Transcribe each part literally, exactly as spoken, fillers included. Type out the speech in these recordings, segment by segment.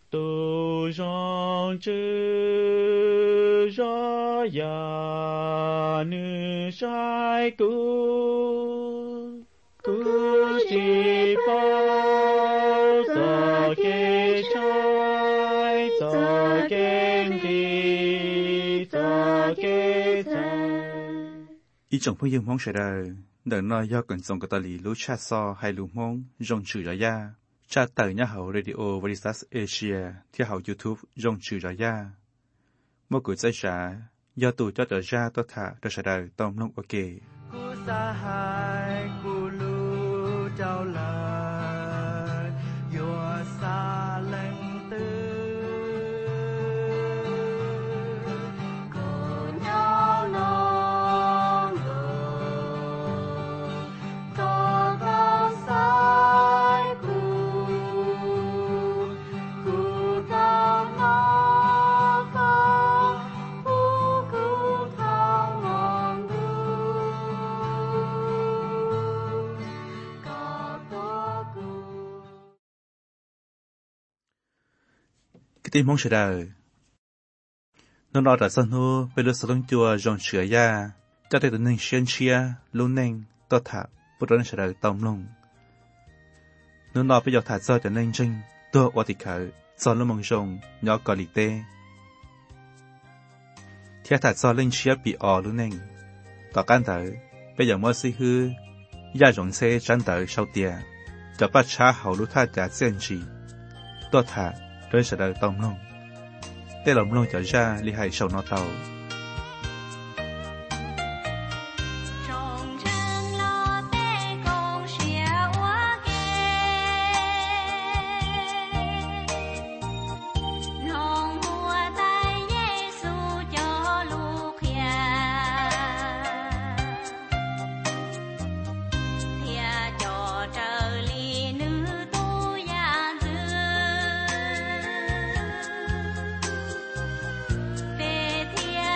tu rong chư ra ya nữ sai cu cu chỉ bao giờ kê trái giờ kê đi giờ kê trái ý chồng phương dương mong sẽ đời đợi nói do cần dòng cái tà lý lũ cha so hay lũ mong rong chữ ra ya cha tờ nhà hậu radio Veritas Asia theo hậu YouTube rong chữ ra ya một cuộc giải trả do tù cho trở ra tôi thả tôi sẽ đời tông nông ok cu sa hai cu lu trao lời yo sa leng tư cô nhau non có cao sai cu cu cao nó cao cu cu cao ngon cái tin mong sẽ đời nó nói là sân hô về lúc sống chùa rong chữ ya cho tới từng xuyên chia luôn nên tôi thả bút đó sẽ đời tông lông nó nói bây giờ thả sơ cho nên trinh tôi ở thì khởi do nó mong rong nhỏ cò lì tê theo thả sơ lên chia bị ỏ luôn nên tỏ can tới bây giờ mới suy hư ya rong xe chán tới sau tiề cho bắt cha hậu lúc thả trả tiền gì tôi thả rồi sẽ đời tông lông tê lòng lông trở ra li hai sầu nó tàu Hãy subscribe cho kênh Ghiền Mì Gõ để không bỏ lỡ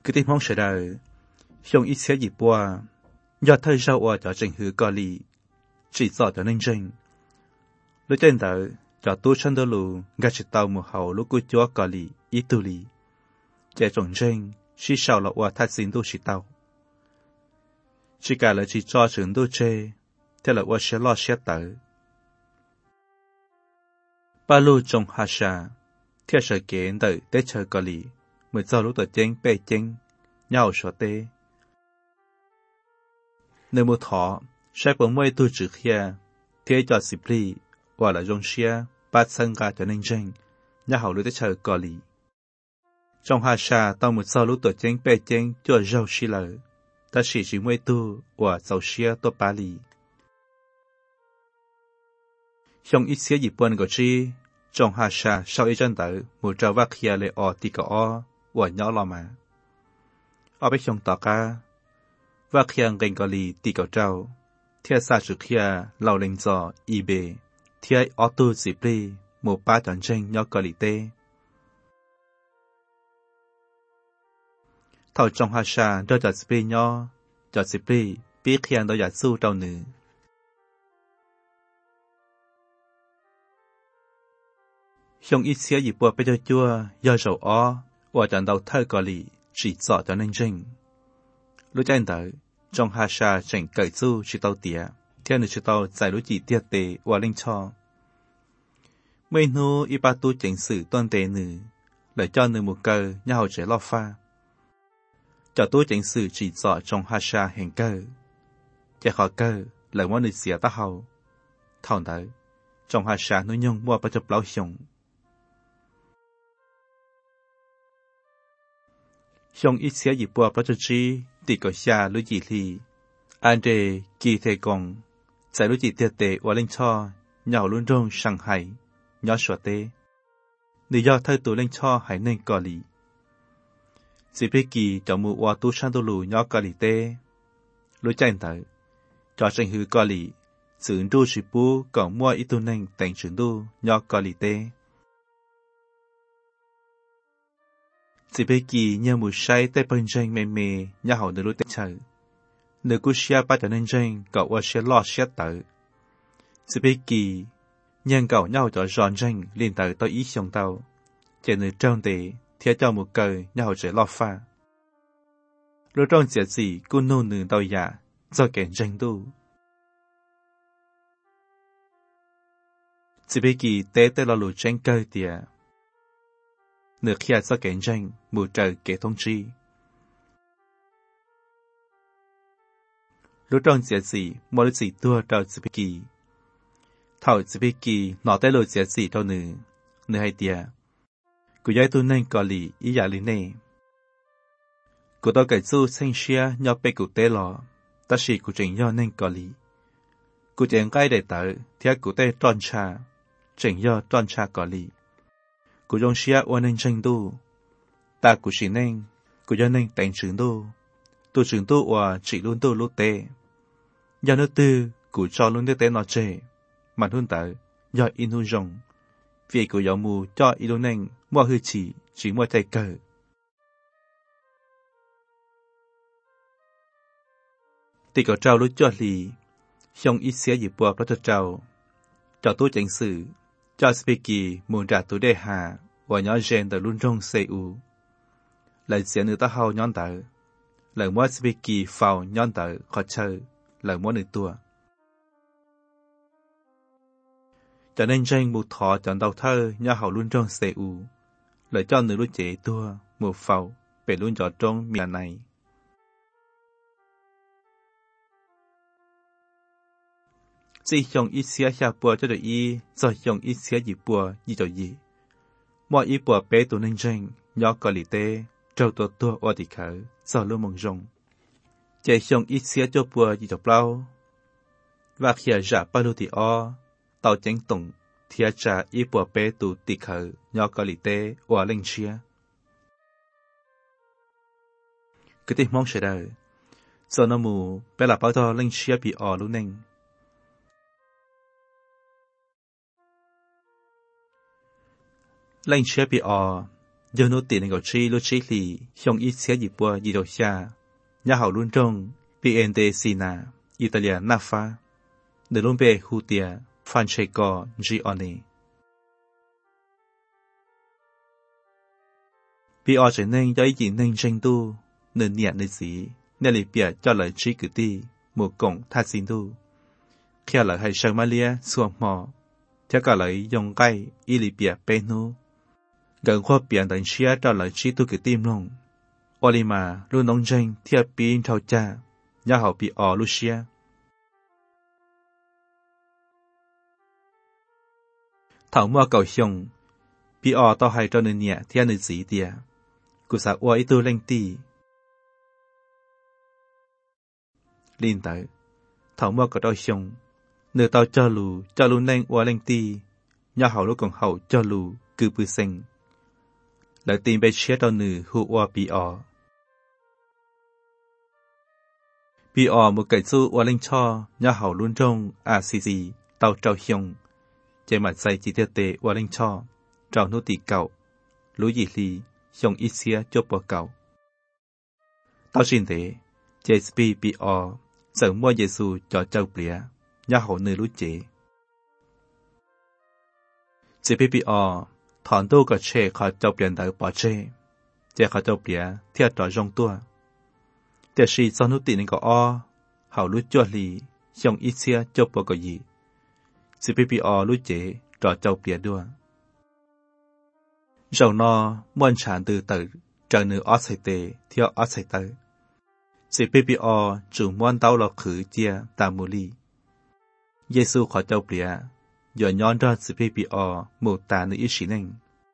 cứ tìm mong sẽ đời xong ít xé dịp qua do thời sau qua cho trình hứa có lì chỉ rõ cho nên trình lúc trên tờ cho tôi chân đôi lù gà chỉ tàu một hậu lúc cuối chúa có lì ít tu lì chạy trồng trình chỉ sau là qua thắt xin tôi chỉ tàu chỉ cả là chỉ cho trường tôi chê thế là qua sẽ lo sẽ tới ba lô trong hà sa theo sự kiện tới tới chơi có lì mới cho lúc tới chênh bê chênh nhau sở tê nếu một thọ sẽ bỗng mới tôi chữ kia thế cho xịp lì hoặc là dòng xe bắt sân gà cho nên chênh nhau hậu lúc tới chơi có lì trong hà sa tao một cho lúc tới chênh bê chênh cho rau xí lờ ta chỉ chỉ mới tu và giàu xe tôi ba lì trong ít xíu dịp buồn của chi trong hà sa sau ít chân tử một trâu vác kia lệ ở tì cỏ và nhỏ lò mà ở bên trong tàu cá vác kia gần có lì tì cỏ trâu theo xa chữ kia lâu lên giò y bề theo ở tu dịp đi một ba tấn tranh nhỏ có lì tê thầu trong hà sa đôi giọt dịp nhỏ giọt dịp đi biết kia đôi giọt su trâu nữ trong ít xíu dịp bùa bây giờ chua do dầu ó và trận đầu thơ có lì chỉ rõ cho nên trình lúc trên tới trong hà sa chỉnh cởi su chỉ tàu tía theo nữ chỉ tàu giải lúc chỉ tiết tề và linh cho mấy nô y ba tu chỉnh sự tuân tề nữ để cho nữ một cờ nhau trẻ lo pha cho tu chỉnh sự chỉ rõ trong hà sa hình cờ chỉ khó cờ là món nữ xỉa ta hậu thòng tới trong hà sa núi nhung mua bắt chụp lão hiồng trong ít xíu dịp bùa bắt chi tì có xa lưu chỉ lì anh đề kỳ thề gong giải lưu chỉ tiệt tệ và lên cho nhỏ luôn rong sang hải nhỏ sửa tê lý do thay tụ lên cho hải nên cò lì dịp đi kỳ cho mù hoa tu sang tu lù nhỏ cò lì tê lưu chạy tới cho tranh hư cò lì xử đu chỉ bù còn mua ít tu nên thành trưởng đu nhỏ cò lì tê chỉ biết kỳ nhờ một say tay bên trên mềm mềm nhà hậu nữ tết chờ nữ cú xe bắt cho nên trên cậu qua xe lo xe tử chỉ biết kỳ nhân cậu nhau cho giòn trên liền tới tới ý xong tàu chỉ nữ trong tề thiết cho một cờ nhà hậu sẽ lo pha lúc trong chuyện gì cô nô nữ tàu giả do kẻ tranh tu chỉ biết kỳ tế tế lo lụt tranh cơ tiệt nửa khi do kẻ tranh mù trời kẻ thông chi lúc trong chuyện gì mỗi gì tua đầu chỉ biết kỳ thầu chỉ biết kỳ nọ tới lối chuyện gì đâu nữa nữa hay tiệt cô giải tu nên có lý ý giả lý này cô tôi kể su sinh xia nhau bê cụ tế lò ta chỉ cô trình do nên có lý cô trình cái để tới theo cô tế tròn trà trình do tròn trà có lý cô dòng xia ôn nên tranh tu ta cô chỉ nên cô do nên đánh trưởng tu tu trưởng tu và chỉ luôn tu lúc tế do nước tư cô cho luôn nước tế nó chê mặt hơn tới do in hôn rồng vì cô giáo mù cho ý đồ nên mua hư chỉ chỉ mua tay cờ thì có trao lúc cho lì xong ít xé dịp bùa cho trao cho tôi chẳng sự cho Spiki muốn trả tôi đề hà và nhỏ gen từ luôn trong xe u lại sẽ nữ ta hao nhón tờ lại mua Spiki phao nhón tờ khó chơi lại mua nữ tua cho nên tranh một thọ chọn đầu thơ nhỏ hậu luôn trong xe u lại cho nữ lúc chế tua một phao về luôn cho trong miền này chỉ dùng ít xíu xa bùa cho được y, rồi dùng ít xíu gì bùa gì cho gì. Mọi ít bùa bé tụ nên tranh, nhỏ có lý tê, trâu tụ tụ ở đi khởi, rồi luôn mong rong. Chỉ dùng ít xíu cho bùa gì cho bao. Và khi giả bao lưu thì o, tàu chánh tổng, thì trả ít bùa bé tụ đi khởi, nhỏ có lý tê, ở lên xíu. Cái tình mong sẽ đời, rồi nó mù, bé là bao to lên xíu bị ở luôn nên. Lên xe bị ọ, do nô tiền ngọc chi lô chi lì xong ít xé dịp bùa dì đầu xa nhà hậu luôn trong Pientesina Italia Nafa de luôn bề Hutia Francesco Gioni bị ở trở nên giấy gì nên tranh tu nên nhận nên gì nên lì bịa cho lời trí cử ti một cổng thắt xin tu khi lời hay sơ Maria xuồng mò theo cả lời dùng cây y lì bịa bên nu gần khoa biển tận chia cho lời trí tu cử tim lòng Olima luôn nông tranh theo pin thâu cha nhà hậu bị ở Lucia thảo mua cầu xong bị ở tao hay cho nên nhẹ theo nên gì tiệt cụ xã ua ít tu lên tì liên tới thảo mua có đôi xong nửa tao cho lù cho lù nên ua lên tì nhà hậu lúc còn hậu cho lù cứ bự sinh lại tìm bé chết tao nửa hù ua bị ở bị ở một cái số ua lên cho nhà hậu luôn trong à xì xì tao trao xong chạy mặt say chỉ theo tệ ua lên cho trao nô tì cậu lũ gì lì xong ít xía cho bỏ cậu. Tao xin thế, chế spi bị ọ, sợ mua Giê-xu cho châu bìa, nhà hậu nơi lũ chế. Chế bị bị ọ, thọn tu có chế khỏi châu bìa đỡ bỏ chế, chế khỏi châu bìa theo trò rong tua. Để xì sau nút tì nên có ọ, hậu lũ chua lì, xong ít xía cho bỏ có gì. Chế bị bị ọ lũ chế, trò châu bìa đua. Rầu no muôn sản từ từ trở nữ ớt xây tê theo ớt xây tớ. Sẽ bê bê o chủ muôn tao lọ khử chia tà mù ly. Giê-xu khỏi châu bìa, dò nhón ra sẽ bê bê o mù tà nữ ý xí nênh.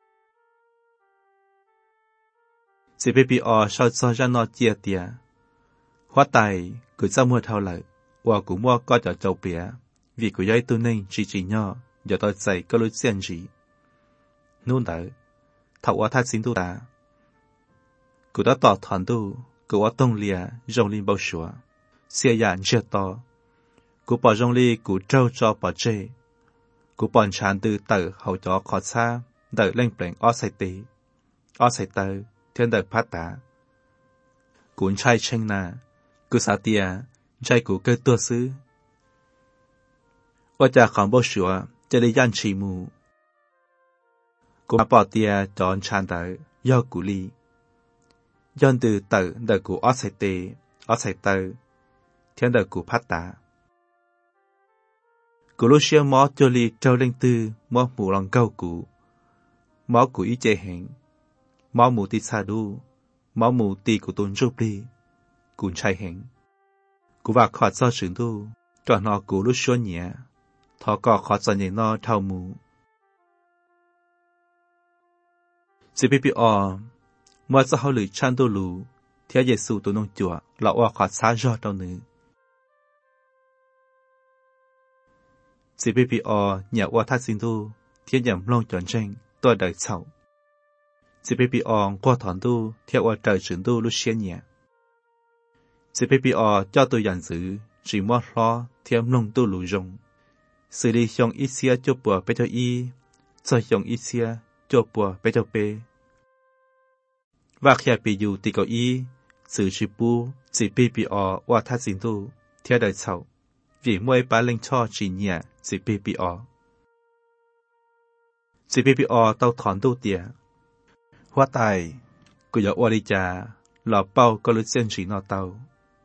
Sẽ bê bê o sao cho ra nó chia tìa. Hóa tài, cứ ra mua thao lợi, và cũng mua có cho châu bìa, vì cứ giấy tu nênh chỉ chỉ nhỏ, dò tôi dạy có lối xiên gì. Nôn đỡ. Thảo quá thắt xin tu ta. Cụ đã tỏ thoản tu, cụ quá tông lìa, rong linh bao xua. Xia yàn chia to. Cụ bỏ rong li cụ trâu cho bỏ chê. Cụ bọn chán từ tử hậu cho khó xa, đợi lên bệnh ó xây tế. Ó xây tơ, thiên đợi phát tá. Cụ trai chênh nà, cụ xá tìa, trai cụ cơ tua sư. Ô chà khỏng bao xua, chà lý yàn trì mù. Cụ bỏ tia chọn chán tới, do cụ ly. Dọn từ tử đợi cụ ớt xây tê, ớt xây tơ, thiên đợi cụ phát tá. Cụ lúc xưa mó cho ly trâu lên tư, mó mù lòng câu cụ. Mó cụ ý chê hẹn, mó mù tì xa đu, mó mù tì cụ tôn rụp ly. Cụ trai hẹn. Cụ vào khó cho trưởng tu, cho nó cụ lúc xưa nhẹ, thọ có khó cho nhẹ nó thao mù. Sẽ bị bị ọ, mua cho họ lưỡi chăn đô lù, theo Giê-xu tổ nông chùa, là ọ khó xá rõ đâu nữa. Sẽ bị bị ọ, nhà ọ thắt xin tu, theo nhầm lông tròn tranh, tôi đợi sau. Sẽ bị bị ọ, qua thọn tu, theo ọ trời trưởng tu lúc xế nhẹ. Sẽ bị bị ọ, cho tôi dàn giữ, chỉ mua lo, theo lông tu lù rồng. Sự đi xong ít xía cho bùa bê cho y, cho xong ít xía, cho bùa bê cho bê. Và khi bị dù tì cầu y, sự chỉ bù, chỉ bị bị ọ qua thắt xin tu, theo đời sau. Vì mỗi bá linh cho chỉ nhẹ, chỉ bị bị ọ. Chỉ bị bị ọ tao thọn tu tìa. Hóa tài, cụ dạo ua đi chà, lọ bao có lưu xuyên chỉ nó tao.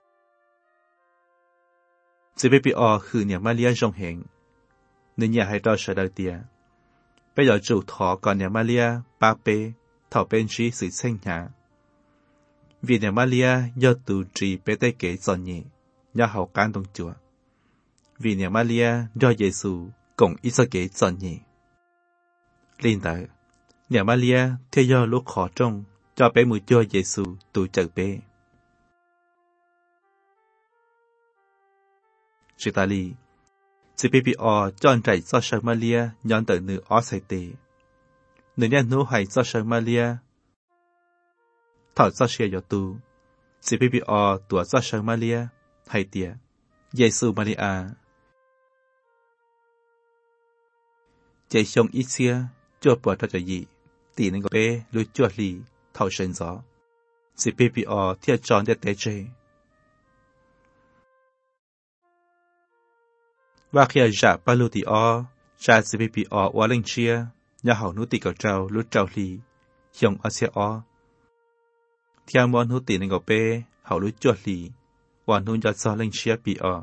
Chỉ bị bị ọ khử nhà Maria rong hẹn, nên nhà hay đo sở đời tìa. Bây giờ chủ thọ còn nhà Maria, ba bê, thọ bên trí sự sinh nhà. Vì nhà Maria do tù trì bế tay kế giòn nhẹ, nhà hậu can đông chùa. Vì nhà Maria do Giê-xu cũng ít sơ kế giòn nhẹ. Linh tới, nhà Maria theo do lúc khó trông, cho bé mùi cho Giê-xu tù chở bê. Chị ta lì, chị bê bì ọ cho anh chạy cho sơ Maria nhọn tới nữ ó xây tê. Nữ nhà nô hay cho sơ Maria. Thọ cho xe cho tu. Chị bê bì ọ tùa cho sơ Maria hay tìa. Giê-xu Maria. Chạy xong ít xia cho bỏ cho cho gì. tỷ nên có bé lối chuột lì thảo sơn gió si pê pê o thiệt tròn để tế chế và khi giả ba lô thì o giả si pê pê o quá linh chia nhà hậu nút tỷ cầu trâu lút trâu lì dòng ở xe o theo món nút tỷ nên có bé hậu lút chuột lì và nút giọt gió linh chia pê o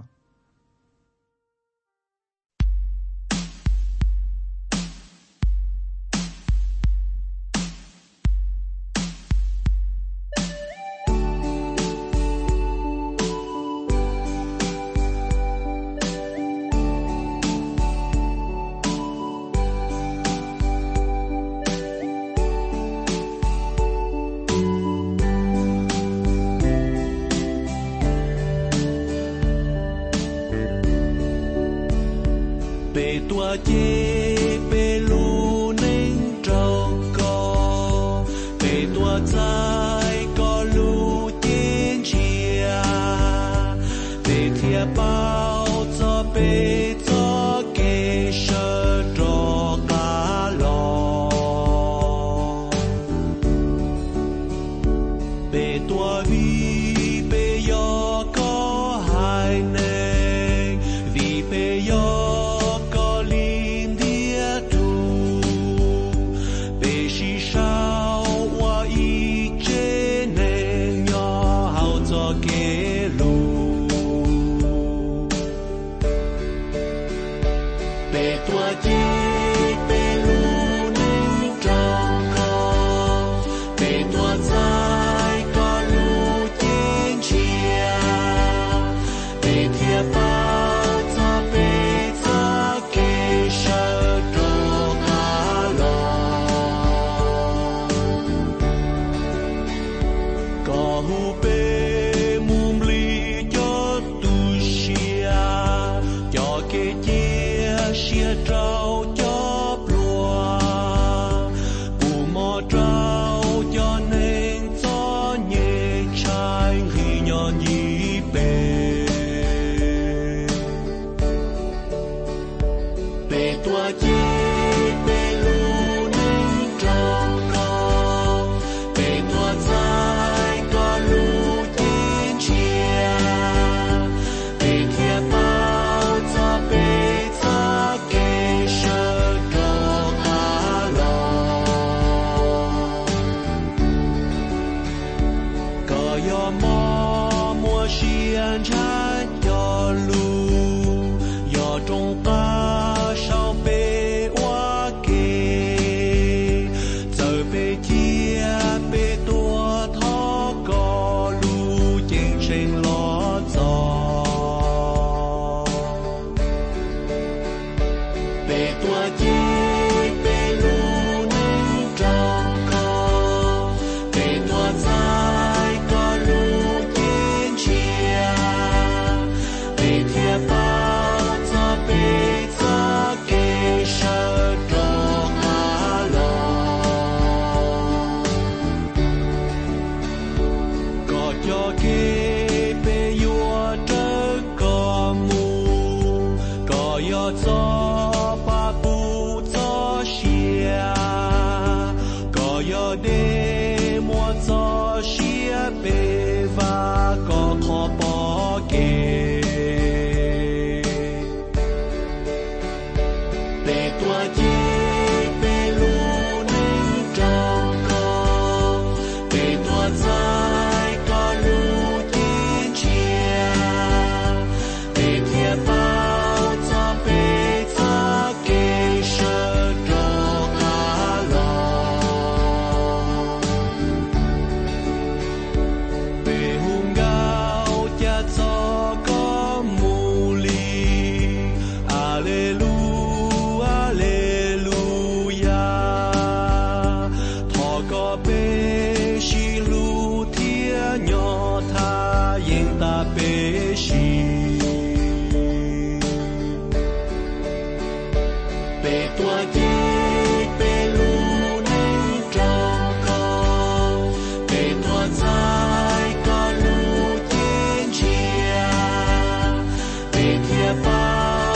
chế bê lu ninh trâu co bê tua trái có lu tiên chia bê thia bao cho bê cho kê sơ trò cá lò bê tua vi bê yo có hai nền vì bê yo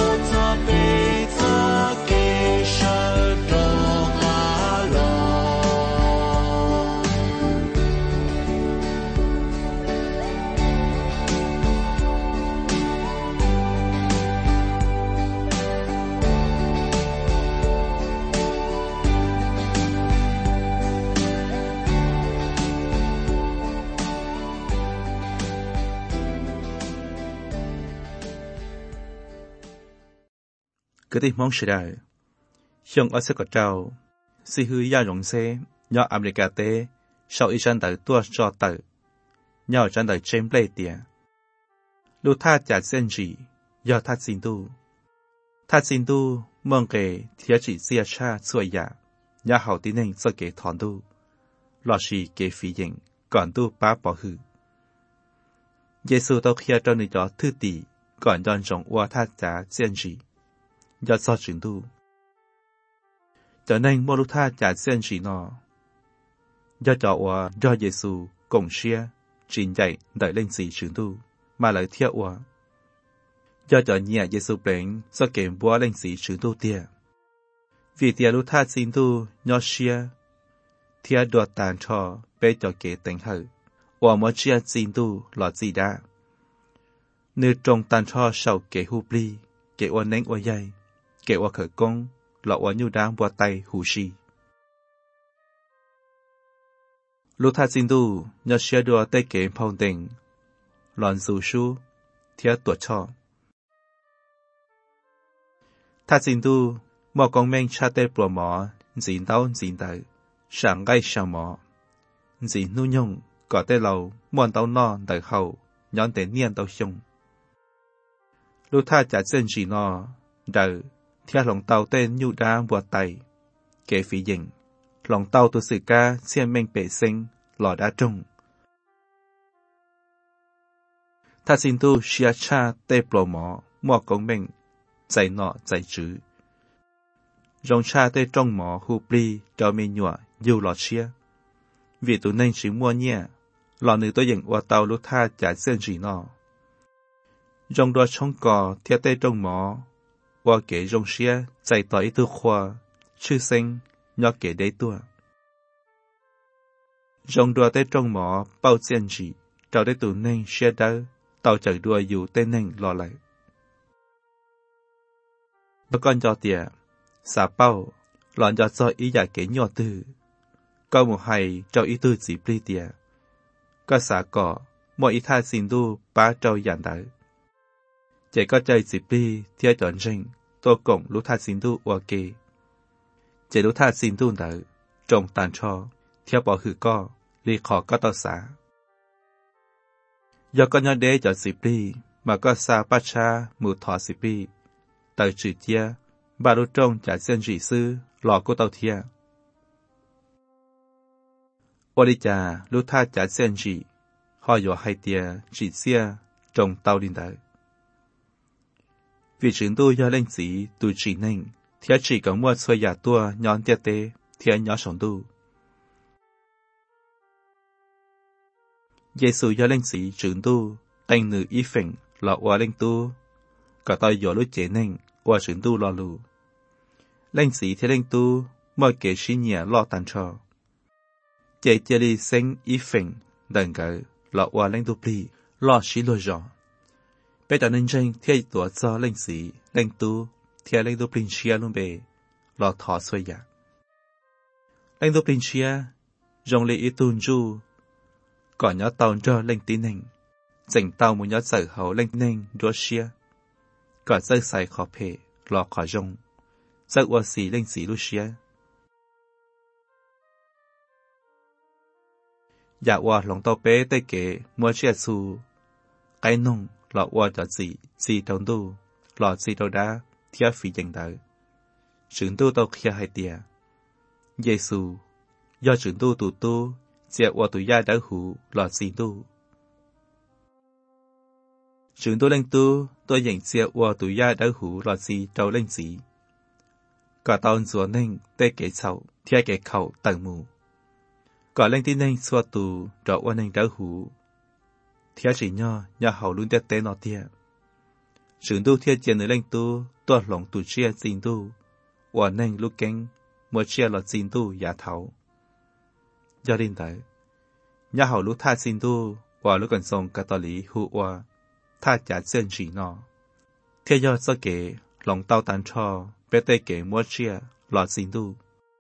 Hãy subscribe cho kênh Ghiền Mì Gõ để không bỏ lỡ cái tiếng mong sẽ đời trong ở sẽ có trâu si hư ya rộng xe nhỏ America tế sau ý chân tới tua cho tới nhỏ chân tới trên plei tiền lúc tha trả sen gì do tha xin tu tha xin tu mong kể thiệt chỉ xia cha xuôi ya nhà hậu tín nên sẽ kể thọn tu lọ xì kể phí dịnh còn tu bá bỏ hư Giê-xu tao kia cho người đó thư tỷ còn dọn rộng qua tha trả sen gì do so chuyển tu cho nên mua lúc tha trả sen gì nó do cho qua do Giê-xu cùng xia trình dạy đợi lên sĩ chuyển tu mà lại theo qua do cho nhẹ Giê-xu bệnh do kèm búa lên sĩ chuyển tu tia vì tia lúc tha xin tu nhỏ xia tia đột tàn cho bé cho kế tình hở và mỗi chia xin tu lọt gì đã nơi trong tàn cho sau kế hụp ly kế oan nén oan dây kế oan khởi công lọ oan nhu đáng bùa tay hù xì lúc tha xin tu nhỏ xia đùa tay kế phong tình lọn dù su tia tuột cho tha xin tu một con men cha tê bùa mỏ dính đau dính tới sáng gai sáng mỏ dính nu nhung có tê lâu muôn tàu no đời hậu nhón tế niên tàu xung lúc tha trả chân chỉ no đời theo lòng tàu tên nhu đá bùa tay kể phí dình lòng tàu tu sự ca xiên men bể sinh lò đá trung tha xin tu xia cha tê bùa mỏ một con men dạy nọ dạy chữ rong cha tê trong mỏ hụp ly cho mê nhọ dù lọt xia vì tụi nên chỉ mua nhẹ lọ nữ tôi dành qua tàu lúc tha trả sen gì nọ rong đua trong cò theo tê trong mỏ qua kể rong xia dạy tỏ ý tư khoa chư sinh nhỏ kể đế tua rong đua tê trong mỏ bao sen gì trao đế tụi nên xia đỡ tàu chạy đua dù tê nên lò lại bà con cho tìa xả bao lọn cho cho ý giả kế nhỏ tư câu một hay cho ý tư chỉ bì tìa có xả cỏ mọi ý tha xin tu bá trâu giản tới chỉ có chơi chỉ bì theo chọn rình tô cổng lúc tha xin tu ua kì chỉ lúc tha xin tu tới trồng tàn cho theo bỏ hử co li khó có tao xả do con nhỏ đế cho chỉ bì mà có xả bát cha mù thọ chỉ bì tới chữ tia bà lúc trông trả sen dị sư lò cô tàu thia ô đi chà lúc tha trả sen dị họ dò hai tia chỉ xia trông tàu đi tới vì chứng tu do lên sĩ tu chỉ nên theo chỉ có mua xuôi giả tua nhón tia tê theo nhỏ sống tu Giê-xu do lên sĩ chứng tu anh nữ y phỉnh lọ qua lên tu cả tay dò lúc chế nên qua chứng tu lo lù lên sĩ theo lên tu mọi kể xin nhẹ lo tàn cho chế chế đi sinh y phỉnh đừng gỡ lọ qua lên tu bì lo xí lo rõ bây giờ nên tranh theo tổ cho lên sĩ lên tu theo lên tu bì chia luôn bề lọ thọ xuôi giả lên tu bì chia dòng lý ý tuôn du còn nhớ tàu cho lên tí nền dành tàu một nhớ sở hậu lên nền đua chia còn rơi xài khó phê lọ khó rong rơi qua xì lên xì lúc xia dạ qua lòng tàu bế tê kể mua chia xu cái nông lọ qua cho gì gì trong tu lọ gì đâu đá theo phí dành tới trưởng tu tàu kia hai tia Giê-xu do trưởng tu tụ tu dẹp qua tụ gia đã hữu lọ gì tu trưởng tu lên tu tôi dành dẹp qua tụ gia đã hữu lọ gì trâu lên gì cả tàu rùa nên tê kể sầu theo kể khẩu tầng mù cả lên tin nên xua tù trọ qua nên đã hữu theo chỉ nho nhà hậu luôn tê tê nó tia trưởng tu theo chiến nơi lên tu tôi lòng tụ chia xin tu qua nên lúc kén một chia lọ xin tu giả thấu do đến tới nhà hậu lúc tha xin tu qua lúc còn sống cả tòa lý hữu qua tha trả chân chỉ nó theo do do kể lòng tao tàn cho bé tê kể mua chia lọ xin tu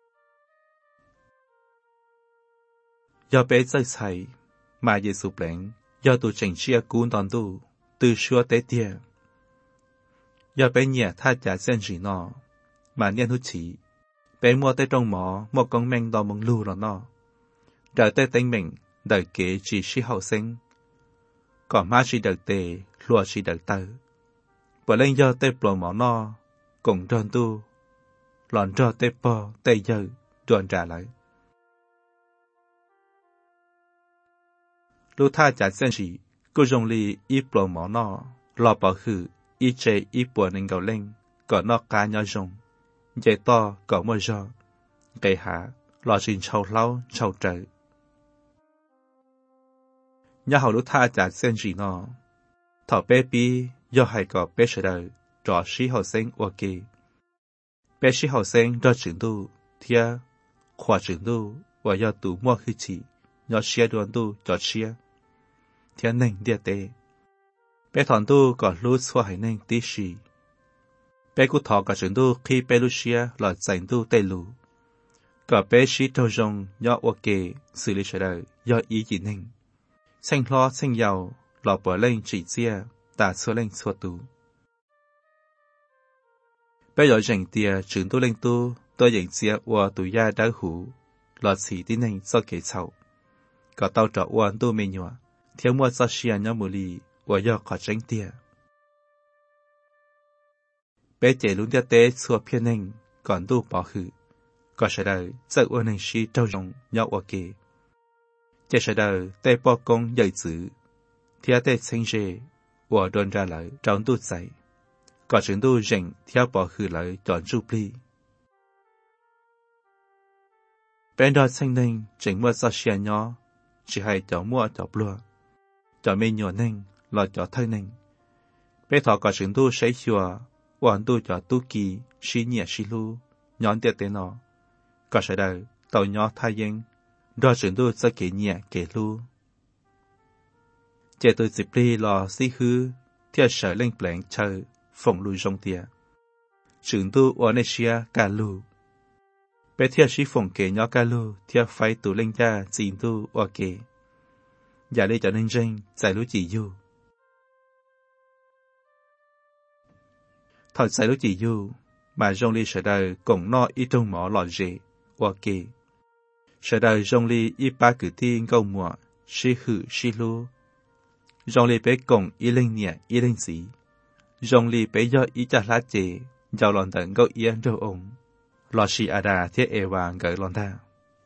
do bé rơi xài mà Giê-xu bệnh do tu chỉnh chia cuốn đòn tu từ xưa tế tia giờ bé nhẹ tha trả sen gì nọ mà niên hút chỉ bé mua tay trong mỏ một con men đo mông lù rồi nọ đợi tay tay mình đợi kế chỉ sĩ hậu sinh còn má chỉ đợi tề lùa chỉ đợi tờ bởi lên giờ tay bò mỏ nọ cùng tròn tu lòn trò tay bò tay giờ tròn trả lại lúc tha trả sen gì cô dùng li ít bò mỏ nọ lò bỏ khử ít chế ít bùa nên gạo lên có nó cá nhỏ dùng dây to có mưa gió cây hạ lò xin trâu lau trâu trời nhà hậu lúc tha trả sen gì nó thọ bé bi do hai có bé sợi đời trò sĩ hậu sinh ok bé sĩ hậu sinh do trưởng tu thia khoa trưởng tu và do tủ mua khi chỉ do xe đoàn tu cho xe thia nền địa tê bé thọn tu có lú xua hải nền tí xì bé cú thọ có trưởng tu khi bé lú xe là dành tu tê lú có bé sĩ trâu rong do ok xử lý sợi đời do ý gì nền xanh lo xanh giàu lò bỏ lên chỉ chia ta xua lên xua tu bé giờ dành tia trưởng tu lên tu tôi dành chia qua tu gia đã hủ lò xì tí nền do kể chậu có tàu trọ uan tu mê nhòa thiếu mua cho xia nhau mù lì và do khó tránh tia bé chạy luôn tia tế xua phiên nền còn tu bỏ hử có sẽ đời sợ uan nền xí trâu rồng nhau ở kề chạy sẽ đời tế bỏ công dạy chữ thia tế sinh rê và đồn ra lại trốn tu dạy có chứng tu rình theo bỏ hử lại tròn rụp ly bé đó xanh nền chỉnh mua cho xia nhỏ chỉ hay cho mua cho bùa cho mê nhỏ nền là cho thay nền bé thọ có chứng tu sấy chùa hoàn tu cho tu kỳ xí nhẹ xí lu nhón tiệt tên nó có sẽ đời tàu nhỏ thay yên đó chứng tu sẽ kể nhẹ kể lu chế tôi dịp đi lò xí hư theo sở lên blank chờ phòng lui trong tia chứng tu Onesia cả lu bé theo sĩ phòng kể nhỏ cả lu theo phải tụ lên ra xin tu ok giờ đây cho nên ranh giải lũ chỉ du thật giải lũ chỉ du mà rong li sở đời cũng no ít trong mỏ lò rễ ok sở đời rong li ít ba cử tiên câu mùa sĩ hử sĩ lu rong li bé cùng ít lên nhẹ ít lên sĩ rong li bé do ít chả lá chè giàu lòn tận câu yên râu ống lò sĩ à đà thiết e vàng gửi lòn ta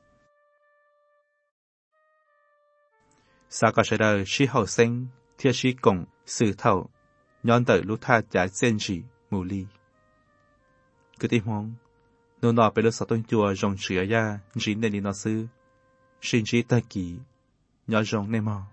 sao có sẽ đời sĩ hậu sinh thiết sĩ cùng sự thầu nhón tới lúc tha trả sen gì mù ly cứ tìm mong nô nọ bé lúc sáu tuần chùa rong sửa ya chỉ nên đi nó sư xin chỉ ta kỳ nhỏ rong nè mò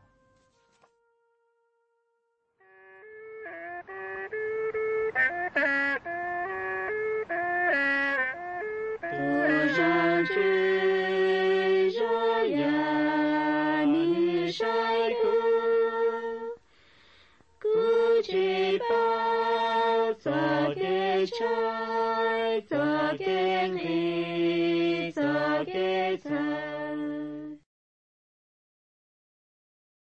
trái gió kèn ly